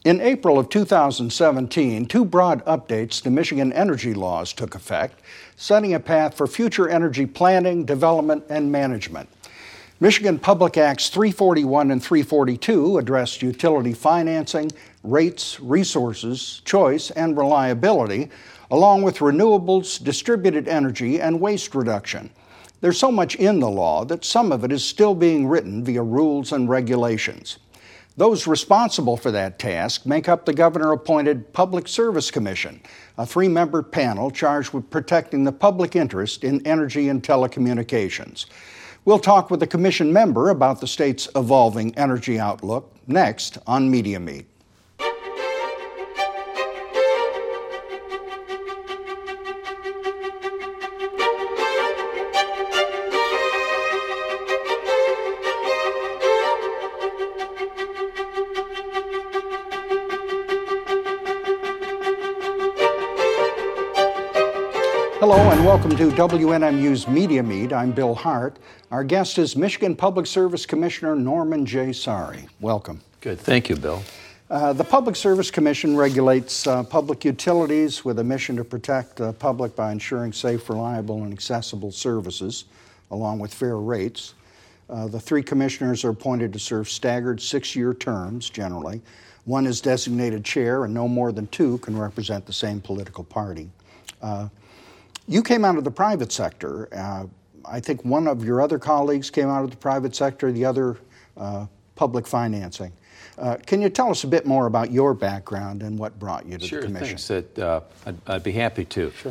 In April of 2017, two broad updates to Michigan energy laws took effect, setting a path for future energy planning, development, and management. Michigan Public Acts 341 and 342 addressed utility financing, rates, resources, choice, and reliability, along with renewables, distributed energy, and waste reduction. There's so much in the law that some of it is still being written via rules and regulations. Those responsible for that task make up the governor-appointed Public Service Commission, a three-member panel charged with protecting the public interest in energy and telecommunications. We'll talk with a commission member about the state's evolving energy outlook next on Media Meet. Hello and welcome to WNMU's Media Meet. I'm Bill Hart. Our guest is Michigan Public Service Commissioner Norman J. Sari. Welcome. Good. Thank you, Bill. The Public Service Commission regulates public utilities with a mission to protect the public by ensuring safe, reliable, and accessible services, along with fair rates. The three commissioners are appointed to serve staggered six-year terms, generally. One is designated chair, and no more than two can represent the same political party. You came out of the private sector. I think one of your other colleagues came out of the private sector, the other public financing. Can you tell us a bit more about your background and what brought you to the commission? Sure, thanks. I'd be happy to. Sure.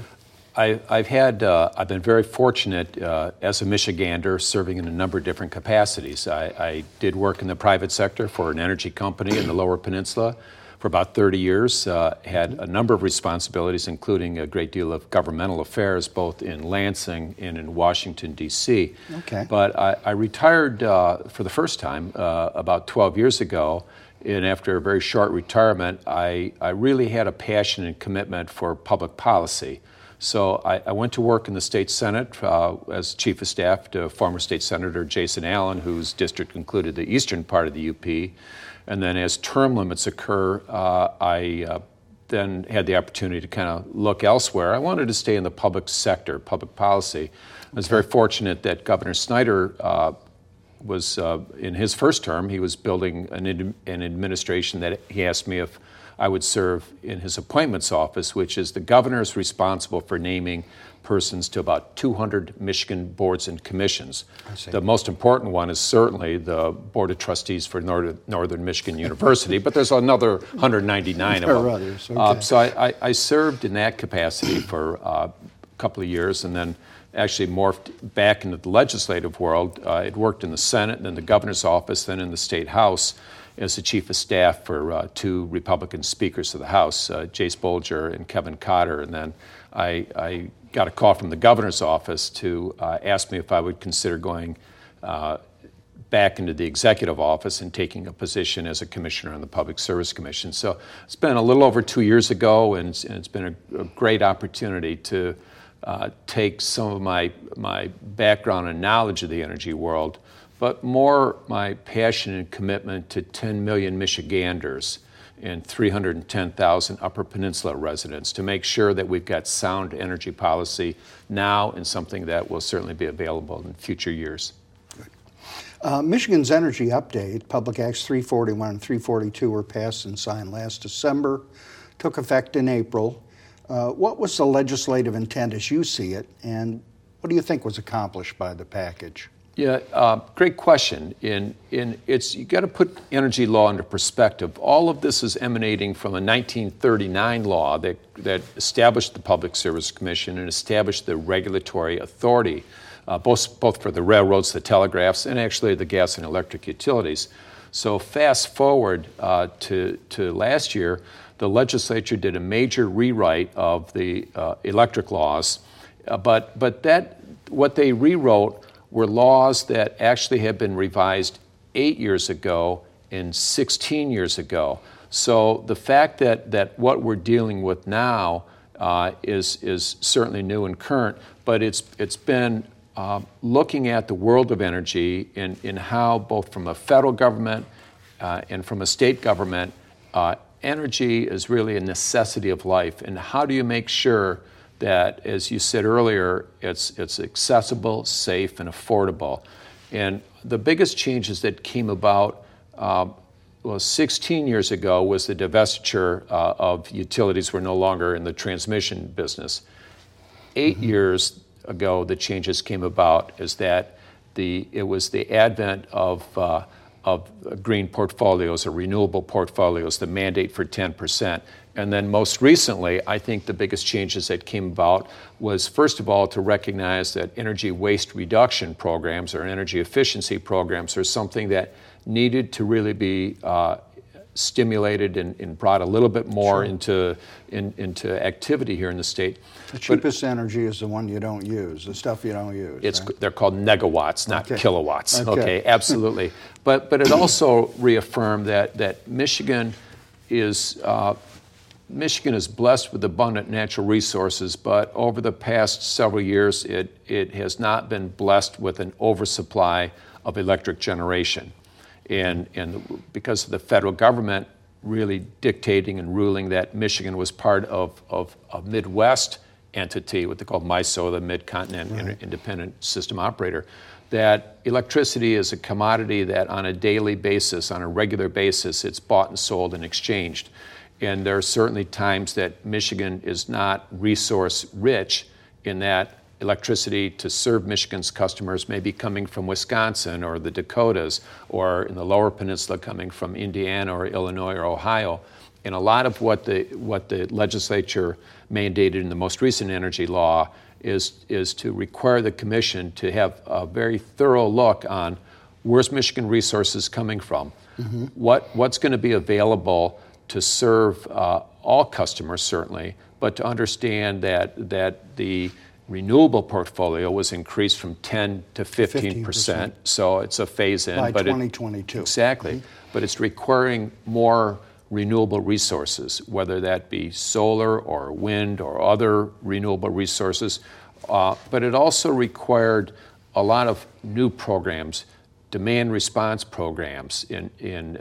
I've been very fortunate as a Michigander serving in a number of different capacities. I did work in the private sector for an energy company in the Lower Peninsula for about 30 years, had a number of responsibilities, including a great deal of governmental affairs, both in Lansing and in Washington, D.C. Okay. But I retired for the first time about 12 years ago, and after a very short retirement, I really had a passion and commitment for public policy. So I went to work in the state Senate as chief of staff to former state senator Jason Allen, whose district included the eastern part of the UP. And then as term limits occur, I then had the opportunity to kind of look elsewhere. I wanted to stay in the public sector, public policy. I was very fortunate that Governor Snyder was, in his first term, he was building an administration that he asked me if I would serve in his appointments office, which is the governor is responsible for naming persons to about 200 Michigan boards and commissions. The most important one is certainly the Board of Trustees for Northern Michigan University, but there's another 199 of them. There are others. Okay. So I served in that capacity for a couple of years and then actually morphed back into the legislative world. I'd worked in the Senate and in the governor's office, then in the state house as the chief of staff for two Republican speakers of the House, Jace Bolger and Kevin Cotter. And then I got a call from the governor's office to ask me if I would consider going back into the executive office and taking a position as a commissioner on the Public Service Commission. So it's been a little over 2 years ago, and it's been a great opportunity to take some of my background and knowledge of the energy world, but more my passion and commitment to 10 million Michiganders and 310,000 Upper Peninsula residents to make sure that we've got sound energy policy now and something that will certainly be available in future years. Michigan's energy update, Public Acts 341 and 342 were passed and signed last December, took effect in April. What was the legislative intent as you see it, and what do you think was accomplished by the package? Yeah, great question. You got to put energy law into perspective. All of this is emanating from a 1939 law that established the Public Service Commission and established the regulatory authority, both for the railroads, the telegraphs, and actually the gas and electric utilities. So fast forward to last year, the legislature did a major rewrite of the electric laws, but what they rewrote were laws that actually had been revised 8 years ago and 16 years ago. So the fact that what we're dealing with now is certainly new and current, but it's been looking at the world of energy in how both from a federal government and from a state government energy is really a necessity of life, and how do you make sure that, as you said earlier, it's accessible, safe, and affordable? And the biggest changes that came about 16 years ago was the divestiture of utilities were no longer in the transmission business. 8 years ago, the changes came about is that it was the advent of green portfolios or renewable portfolios, the mandate for 10%. And then most recently, I think the biggest changes that came about was, first of all, to recognize that energy waste reduction programs or energy efficiency programs are something that needed to really be stimulated and brought a little bit more into activity here in the state. The cheapest energy is the one you don't use, the stuff you don't use. Right? They're called negawatts, not kilowatts. Okay, absolutely. But it also reaffirmed that Michigan is blessed with abundant natural resources, but over the past several years, it has not been blessed with an oversupply of electric generation. And because of the federal government really dictating and ruling that Michigan was part of a Midwest entity, what they call MISO, the Mid-Continent Independent System Operator, that electricity is a commodity that on a daily basis, on a regular basis, it's bought and sold and exchanged. And there are certainly times that Michigan is not resource rich in that electricity to serve Michigan's customers may be coming from Wisconsin or the Dakotas, or in the Lower Peninsula coming from Indiana or Illinois or Ohio. And a lot of what the legislature mandated in the most recent energy law is to require the commission to have a very thorough look on where's Michigan resources coming from, what's going to be available to serve all customers certainly, but to understand that the renewable portfolio was increased from 10 to 15%, so it's a phase-in. By 2022. Exactly. But it's requiring more renewable resources, whether that be solar or wind or other renewable resources. But it also required a lot of new programs, demand response programs, in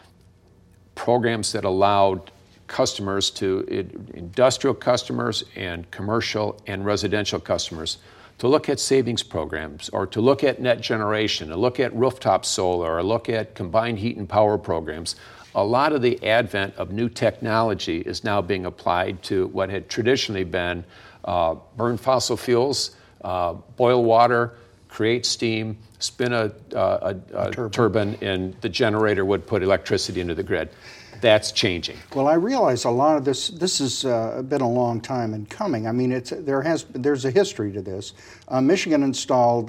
programs that allowed customers industrial customers and commercial and residential customers to look at savings programs or to look at net generation, to look at rooftop solar, or look at combined heat and power programs. A lot of the advent of new technology is now being applied to what had traditionally been burn fossil fuels, boil water, create steam, spin a turbine, and the generator would put electricity into the grid. That's changing. Well, I realize a lot of this has been a long time in coming. I mean, there's a history to this. Michigan installed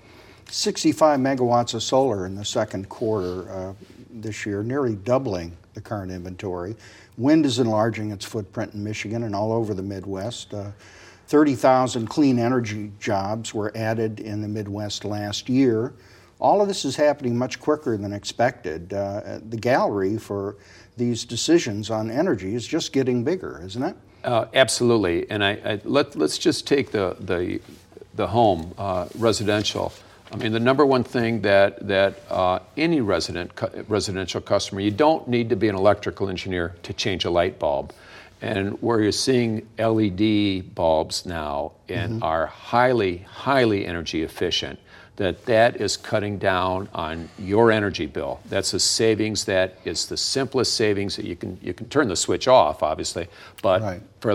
65 megawatts of solar in the second quarter this year, nearly doubling the current inventory. Wind is enlarging its footprint in Michigan and all over the Midwest. 30,000 clean energy jobs were added in the Midwest last year. All of this is happening much quicker than expected. The gallery for these decisions on energy is just getting bigger, isn't it? Absolutely. And let's just take the home, residential. I mean, the number one thing that any residential customer, you don't need to be an electrical engineer to change a light bulb. And where you're seeing LED bulbs now and are highly, highly energy efficient, that is cutting down on your energy bill. That's a savings that is the simplest savings that you can turn the switch off, obviously, but for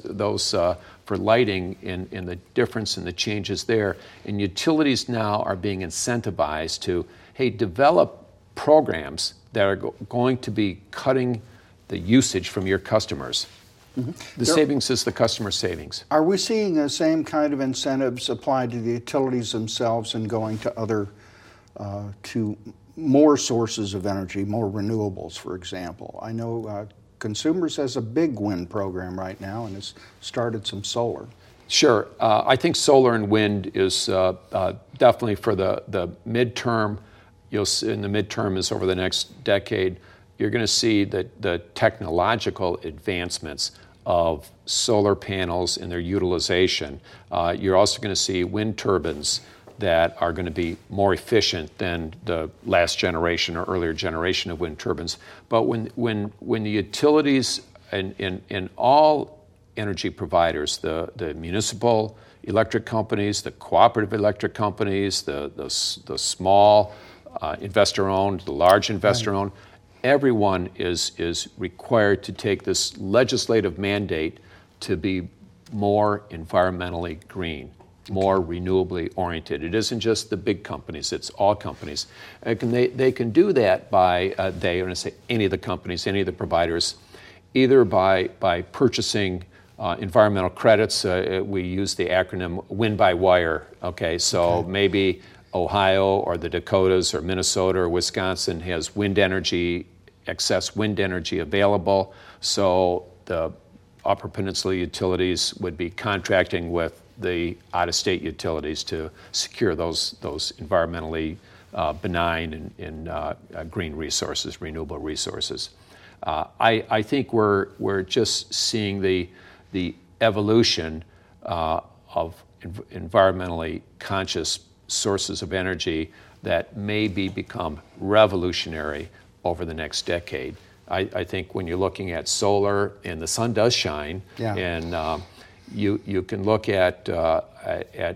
for lighting and the difference and the changes there, and utilities now are being incentivized to, hey, develop programs that are going to be cutting the usage from your customers. The savings is the customer savings. Are we seeing the same kind of incentives applied to the utilities themselves and going to to more sources of energy, more renewables, for example? I know Consumers has a big wind program right now and has started some solar. Sure. I think solar and wind is definitely for the midterm. In the midterm is over the next decade. You're going to see the technological advancements of solar panels and their utilization. You're also going to see wind turbines that are going to be more efficient than the last generation or earlier generation of wind turbines. But when the utilities and all energy providers, the municipal electric companies, the cooperative electric companies, the small investor-owned, the large investor-owned, everyone is required to take this legislative mandate to be more environmentally green, more renewably oriented. It isn't just the big companies, it's all companies. And they can do that by, I'm going to say any of the companies, any of the providers, either by purchasing environmental credits. We use the acronym Win by Wire. Okay, so maybe Ohio or the Dakotas or Minnesota or Wisconsin has wind energy, excess wind energy available. So the Upper Peninsula utilities would be contracting with the out-of-state utilities to secure those environmentally benign and green resources, renewable resources. I think we're just seeing the evolution of environmentally conscious sources of energy that may become revolutionary over the next decade. I think when you're looking at solar, and the sun does shine, and you can look at the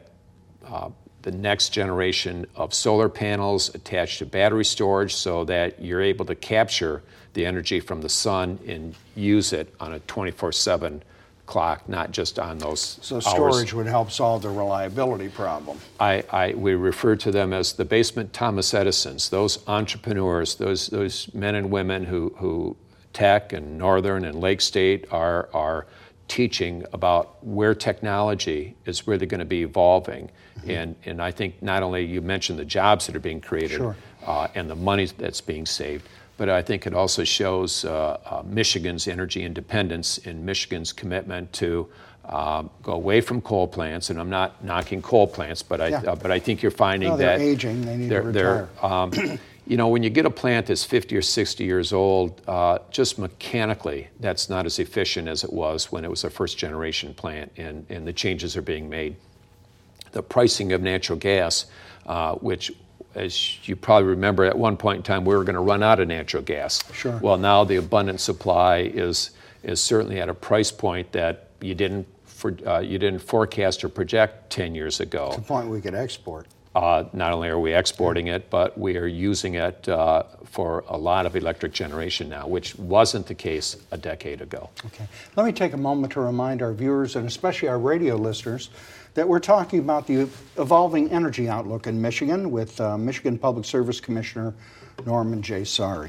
next generation of solar panels attached to battery storage so that you're able to capture the energy from the sun and use it on a 24/7 clock, not just on those So hours. storage would help solve the reliability problem. We refer to them as the basement Thomas Edisons, those entrepreneurs, those men and women who Tech and Northern and Lake State are teaching about where technology is really going to be evolving. And I think not only you mentioned the jobs that are being created and the money that's being saved, but I think it also shows Michigan's energy independence and Michigan's commitment to go away from coal plants. And I'm not knocking coal plants, but I think you're finding they're that aging. They need to retire. When you get a plant that's 50 or 60 years old, just mechanically, that's not as efficient as it was when it was a first-generation plant, and the changes are being made. The pricing of natural gas, which, as you probably remember, at one point in time, we were going to run out of natural gas. Sure. Well, now the abundant supply is certainly at a price point that you didn't forecast or project 10 years ago. To the point we could export. Not only are we exporting it, but we are using it for a lot of electric generation now, which wasn't the case a decade ago. Okay. Let me take a moment to remind our viewers, and especially our radio listeners, that we're talking about the evolving energy outlook in Michigan with Michigan Public Service Commissioner Norman J. Sari.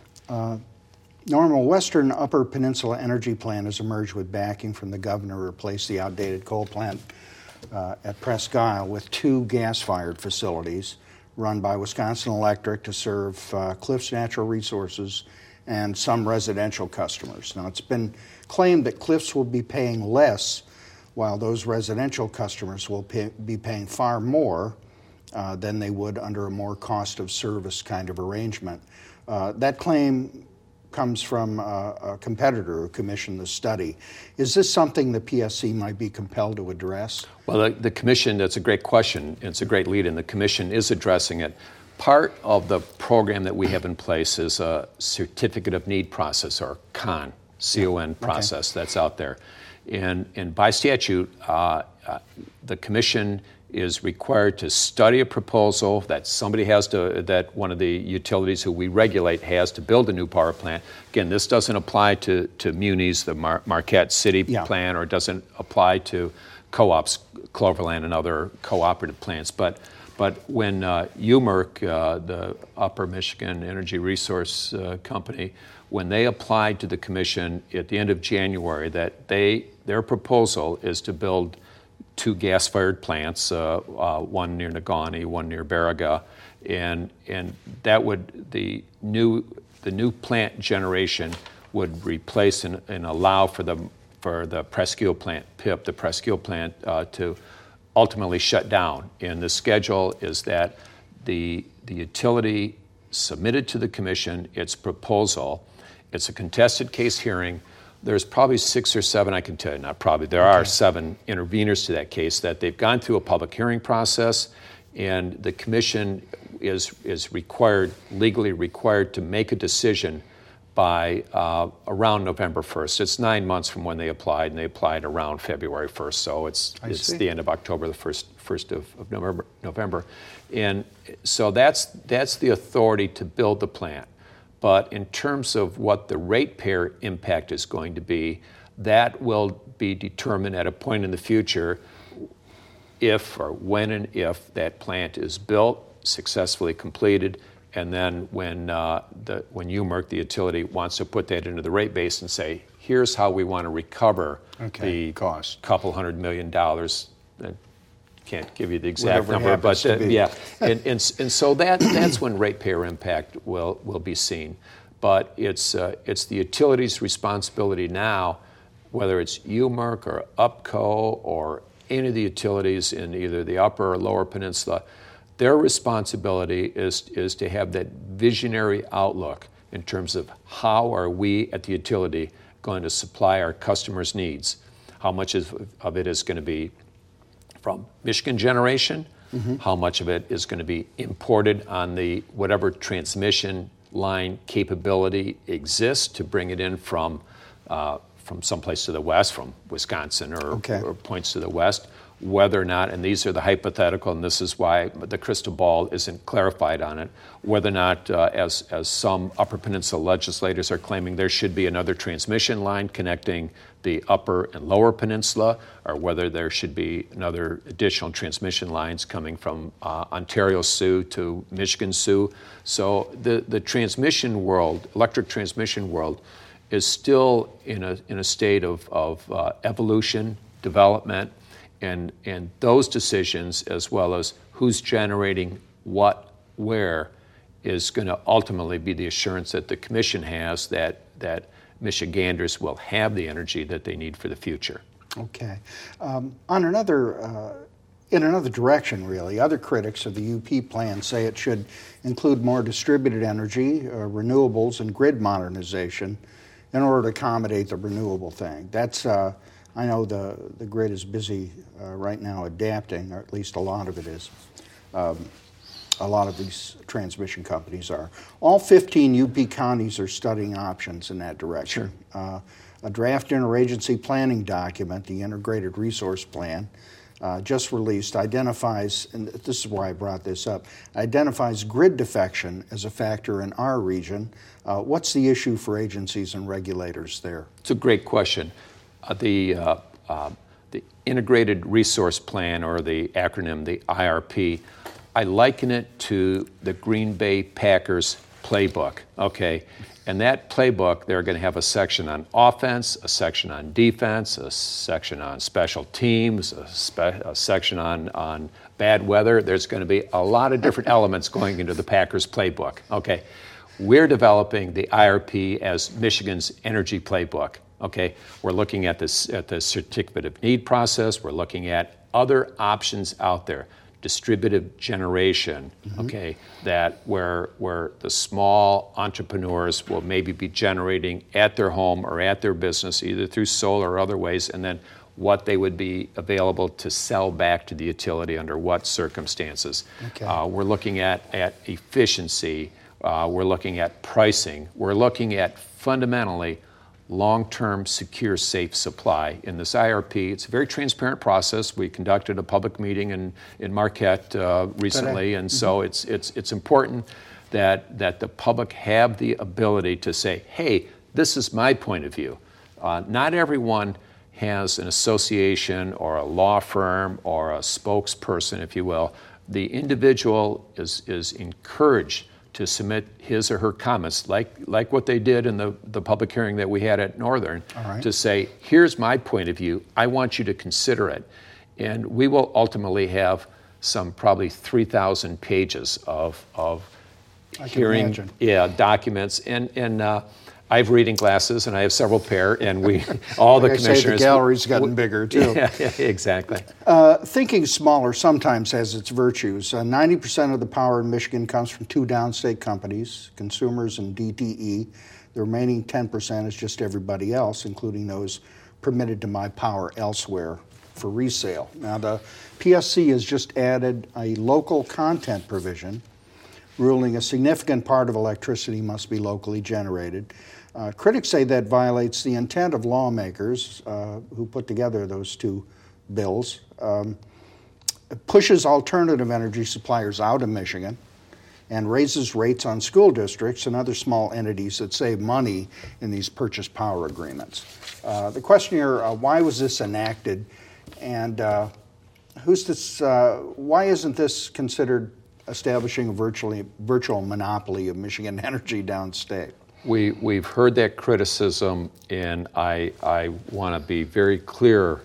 Norman, Western Upper Peninsula Energy Plan has emerged with backing from the governor to replace the outdated coal plant at Presque Isle with 2 gas-fired facilities run by Wisconsin Electric to serve Cliffs Natural Resources and some residential customers. Now, it's been claimed that Cliffs will be paying less while those residential customers will be paying far more than they would under a more cost of service kind of arrangement. That claim comes from a competitor who commissioned the study. Is this something the PSC might be compelled to address? Well, the Commission, that's a great question. It's a great lead, and the Commission is addressing it. Part of the program that we have in place is a Certificate of Need process, or CON, C-O-N process that's out there. And by statute, the Commission is required to study a proposal that that one of the utilities who we regulate has to build a new power plant. Again, this doesn't apply to munis, the Marquette City plant, or doesn't apply to co-ops, Cloverland and other cooperative plants. But when UMERC, the Upper Michigan Energy Resource Company, when they applied to the Commission at the end of January, that their proposal is to build 2 gas-fired plants, one near Negaunee, one near Baraga, and that would the new plant generation would replace and allow for the Presque Isle plant, PIP, the Presque Isle plant, to ultimately shut down. And the schedule is that the utility submitted to the Commission its proposal. It's a contested case hearing. There's probably 6 or 7, I can tell you, not probably, there are 7 interveners to that case that they've gone through a public hearing process, and the commission is legally required to make a decision by around November 1st. It's 9 months from when they applied, and they applied around February 1st. So it's the end of October, the first of November. And so that's the authority to build the plant. But in terms of what the ratepayer impact is going to be, that will be determined at a point in the future if or when and if that plant is built, successfully completed, and then when UMERC, the utility, wants to put that into the rate base and say, here's how we want to recover the cost, couple $100 million. I can't give you the exact number, but yeah, and so that's when ratepayer impact will be seen. But it's the utility's responsibility now, whether it's UMERC or UPCO or any of the utilities in either the upper or lower peninsula. Their responsibility is to have that visionary outlook in terms of how are we at the utility going to supply our customers' needs. How much of it is going to be from Michigan generation, how much of it is going to be imported on the whatever transmission line capability exists to bring it in from someplace to the west, from Wisconsin or points to the west, whether or not, and these are the hypothetical, and this is why the crystal ball isn't clarified on it, whether or not, as some Upper Peninsula legislators are claiming, there should be another transmission line connecting the Upper and Lower Peninsula, or whether there should be another additional transmission lines coming from Ontario Sioux to Michigan Sioux. So the transmission world, electric transmission world, is still in a state of evolution, development, and those decisions, as well as who's generating what, where, is going to ultimately be the assurance that the commission has that Michiganders will have the energy that they need for the future. Okay. In another direction, really, other critics of the UP plan say it should include more distributed energy, renewables, and grid modernization in order to accommodate the renewable thing. That's I know the grid is busy right now adapting, or at least a lot of it is. A lot of these transmission companies are. All 15 UP counties are studying options in that direction. Sure. A draft interagency planning document, the Integrated Resource Plan, just released, identifies, and this is why I brought this up, identifies grid defection as a factor in our region. What's the issue for agencies and regulators there? It's a great question. The Integrated Resource Plan, or the acronym, the IRP, I liken it to the Green Bay Packers playbook, okay? And that playbook, they're going to have a section on offense, a section on defense, a section on special teams, a section on bad weather. There's going to be a lot of different elements going into the Packers playbook, okay? We're developing the IRP as Michigan's energy playbook. Okay, we're looking at the certificate of need process. We're looking at other options out there, distributed generation. Okay, that where the small entrepreneurs will maybe be generating at their home or at their business, either through solar or other ways, and then what they would be available to sell back to the utility under what circumstances. Okay. We're looking at efficiency. We're looking at pricing. We're looking at fundamentally long-term, secure, safe supply. In this IRP, it's a very transparent process. We conducted a public meeting in Marquette recently, and so it's important that the public have the ability to say, hey, this is my point of view. Not everyone has an association or a law firm or a spokesperson, if you will. The individual is encouraged to submit his or her comments, like what they did in the public hearing that we had at Northern, to say, here's my point of view, I want you to consider it. And we will ultimately have some probably 3,000 pages of hearing documents. And I have reading glasses, and I have several pair, and all the commissioners. The gallery's gotten bigger, too. Yeah, exactly. Thinking smaller sometimes has its virtues. 90% of the power in Michigan comes from two downstate companies, Consumers and DTE. The remaining 10% is just everybody else, including those permitted to buy power elsewhere for resale. Now, the PSC has just added a local content provision, ruling a significant part of electricity must be locally generated. Critics say that violates the intent of lawmakers who put together those two bills. It pushes alternative energy suppliers out of Michigan and raises rates on school districts and other small entities that save money in these purchase power agreements. The question here, why was this enacted, and who's this? Why isn't this considered establishing a virtual monopoly of Michigan energy downstate? We've heard that criticism, and I want to be very clear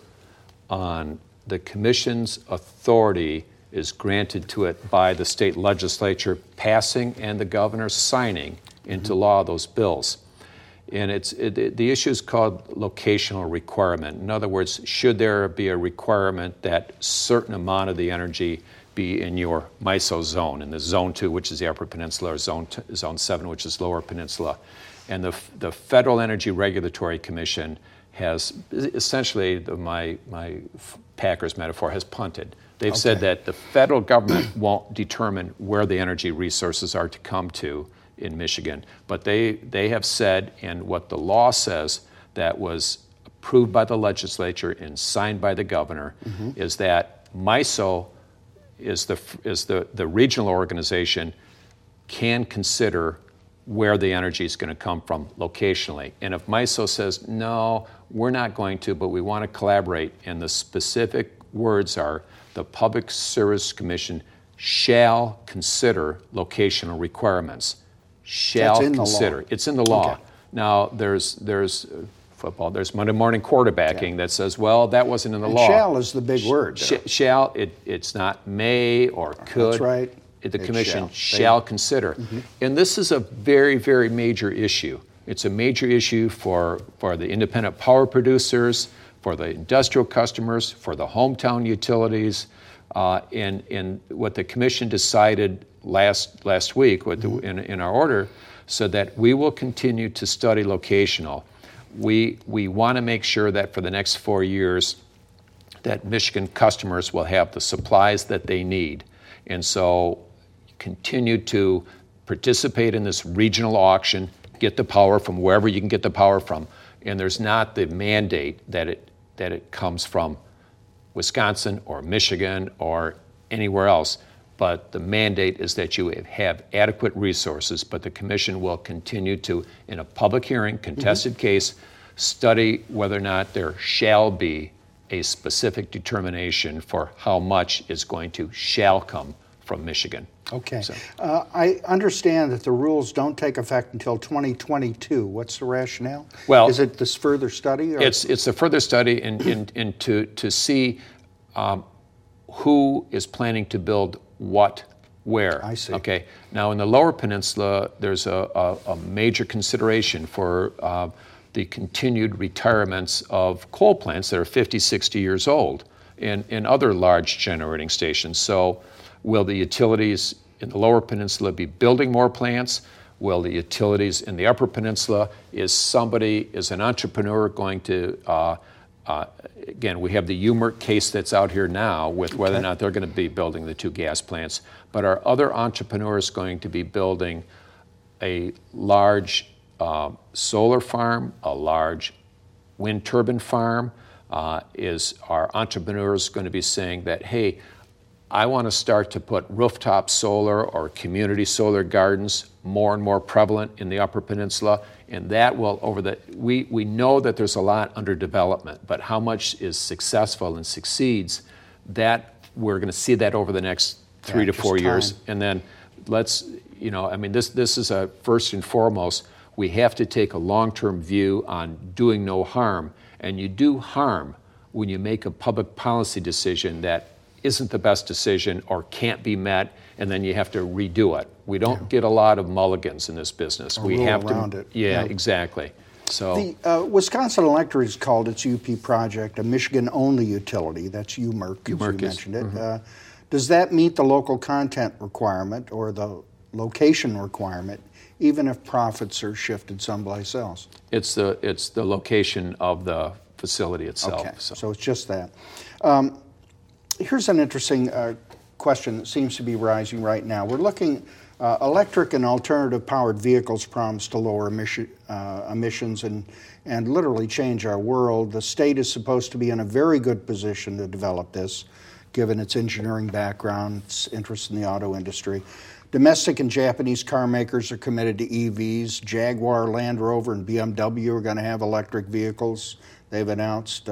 on the Commission's authority is granted to it by the state legislature passing and the governor signing into law those bills. And the issue is called locational requirement. In other words, should there be a requirement that certain amount of the energy be in your MISO zone, in the Zone 2, which is the Upper Peninsula, or Zone 7, which is Lower Peninsula. And the Federal Energy Regulatory Commission has essentially, my Packers metaphor, has punted. They've said that the federal government won't determine where the energy resources are to come to in Michigan. But they have said, and what the law says that was approved by the legislature and signed by the governor, is that MISO is the regional organization can consider where the energy is going to come from locationally. And if MISO says, no, we're not going to, but we want to collaborate, and the specific words are, the Public Service Commission shall consider locational requirements. Shall consider. It's in the law. Okay. Now, there's football, there's Monday morning quarterbacking that says, well, that wasn't in the law. Shall is the big word. Shall, it's not may or could. That's right. The Commission shall consider. And this is a very, very major issue. It's a major issue for the independent power producers, for the industrial customers, for the hometown utilities. And what the Commission decided last week in our order said that we will continue to study locational. We want to make sure that for the next 4 years that Michigan customers will have the supplies that they need. And so continue to participate in this regional auction, get the power from wherever you can get the power from. And there's not the mandate that it comes from Wisconsin or Michigan or anywhere else, but the mandate is that you have adequate resources. But the Commission will continue to, in a public hearing, contested case, study whether or not there shall be a specific determination for how much is going to shall come from Michigan. Okay. So. I understand that the rules don't take effect until 2022. What's the rationale? Well, is it this further study? Or? It's a further study and to see who is planning to build what where. I see. Okay. Now, in the Lower Peninsula, there's a major consideration for the continued retirements of coal plants that are 50, 60 years old and other large generating stations. So will the utilities in the Lower Peninsula be building more plants? Will the utilities in the Upper Peninsula, is an entrepreneur going to, again, we have the UMERC case that's out here now with whether or not they're going to be building the 2 gas plants, but are other entrepreneurs going to be building a large solar farm, a large wind turbine farm? Is our entrepreneurs going to be saying that, hey, I want to start to put rooftop solar or community solar gardens more and more prevalent in the Upper Peninsula, and that will we know that there's a lot under development, but how much is successful and succeeds, that we're going to see that over the next 3 to 4 years. And then this is a first and foremost, we have to take a long-term view on doing no harm, and you do harm when you make a public policy decision that isn't the best decision or can't be met, and then you have to redo it. We don't get a lot of mulligans in this business. We have around it. Yeah, exactly. So the Wisconsin Electric has called its UP project a Michigan-only utility. That's UMERC, as you mentioned it. Does that meet the local content requirement or the location requirement, even if profits are shifted someplace else? It's the location of the facility itself. Okay, so it's just that. Here's an interesting question that seems to be rising right now. We're looking, electric and alternative powered vehicles promise to lower emissions and literally change our world. The state is supposed to be in a very good position to develop this, given its engineering background, its interest in the auto industry. Domestic and Japanese car makers are committed to EVs. Jaguar, Land Rover, and BMW are going to have electric vehicles, they've announced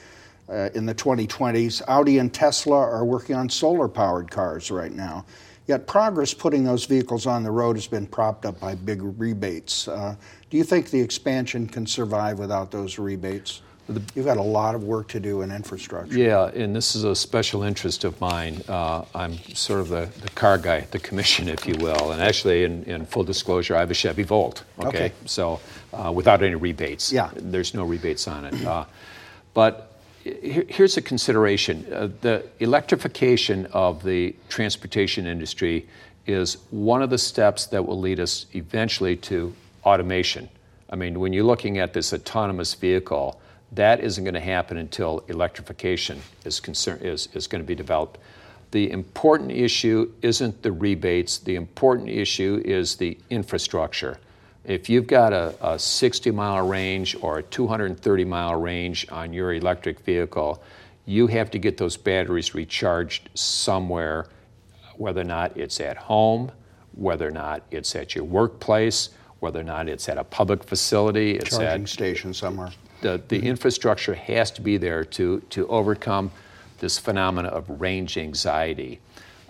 in the 2020s. Audi and Tesla are working on solar-powered cars right now. Yet progress putting those vehicles on the road has been propped up by big rebates. Do you think the expansion can survive without those rebates? You've got a lot of work to do in infrastructure. Yeah, and this is a special interest of mine. I'm sort of the car guy at the commission, if you will. And actually, in full disclosure, I have a Chevy Volt, okay? So without any rebates. Yeah. There's no rebates on it. But here's a consideration. The electrification of the transportation industry is one of the steps that will lead us eventually to automation. I mean, when you're looking at this autonomous vehicle, that isn't going to happen until electrification is going to be developed. The important issue isn't the rebates. The important issue is the infrastructure. If you've got a 60-mile range or a 230-mile range on your electric vehicle, you have to get those batteries recharged somewhere, whether or not it's at home, whether or not it's at your workplace, whether or not it's at a public facility. It's charging station somewhere. The infrastructure has to be there to overcome this phenomena of range anxiety.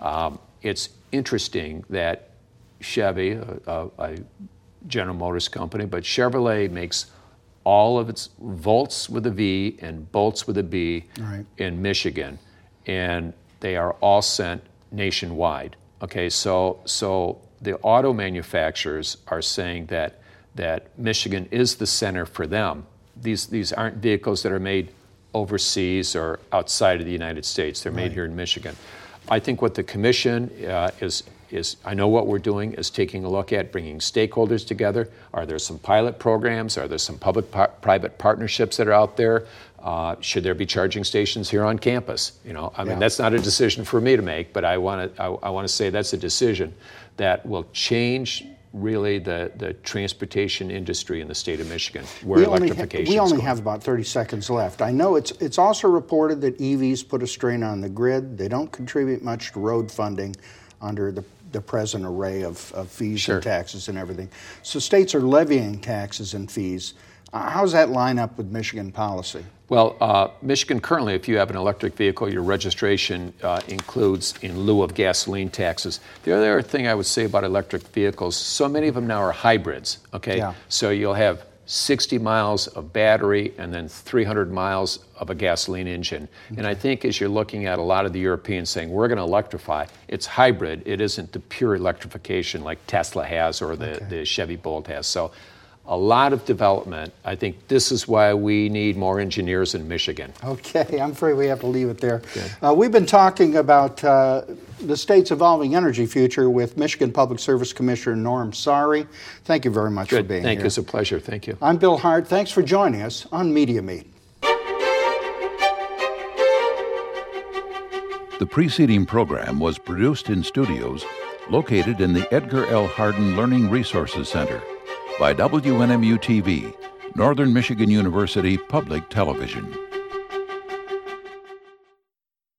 It's interesting that Chevy, a General Motors company, but Chevrolet makes all of its Volts with a V and Bolts with a B in Michigan, and they are all sent nationwide. Okay, so the auto manufacturers are saying that Michigan is the center for them. These aren't vehicles that are made overseas or outside of the United States. They're made here in Michigan. I think what the commission is I know what we're doing is taking a look at bringing stakeholders together. Are there some pilot programs? Are there some public-private partnerships that are out there? Should there be charging stations here on campus? You know, I mean, that's not a decision for me to make, but I want to say that's a decision that will change really the transportation industry in the state of Michigan, where electrification we only have about 30 seconds left. I know it's also reported that EVs put a strain on the grid. They don't contribute much to road funding under the present array of fees and taxes and everything. So states are levying taxes and fees. How does that line up with Michigan policy? Well, Michigan currently, if you have an electric vehicle, your registration includes in lieu of gasoline taxes. The other thing I would say about electric vehicles, so many of them now are hybrids, okay? Yeah. So you'll have 60 miles of battery and then 300 miles of a gasoline engine. And I think as you're looking at a lot of the Europeans saying, we're going to electrify, it's hybrid. It isn't the pure electrification like Tesla has or the Chevy Bolt has. So a lot of development. I think this is why we need more engineers in Michigan. Okay, I'm afraid we have to leave it there. We've been talking about the state's evolving energy future with Michigan Public Service Commissioner Norm Saari. Thank you very much for being here. Thank you. It's a pleasure. Thank you. I'm Bill Hart. Thanks for joining us on Media Meet. The preceding program was produced in studios located in the Edgar L. Hardin Learning Resources Center by WNMU-TV, Northern Michigan University Public Television.